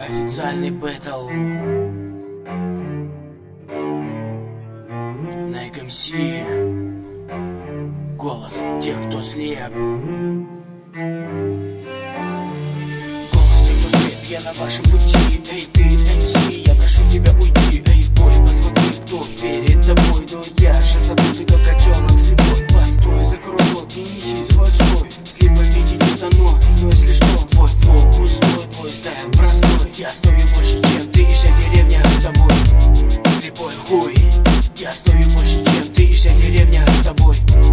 Официальный бэтл на ЭКМС. Голос тех, кто слеп. Голос тех, кто слеп, я на вашем пути. Эй, ты, МС, я прошу тебя уйди. Эй, бой, посмотри, кто перед тобой. Но я же задутый, как котенок слепой. Постой, закрой рот, не неси свой отстой. Слепо видеть это но если что, твой флоу пустой, твой стайл простой. Я стою больше, чем ты, и вся деревня с тобой. Слепой хуй, я стою больше, чем ты, и вся деревня с тобой.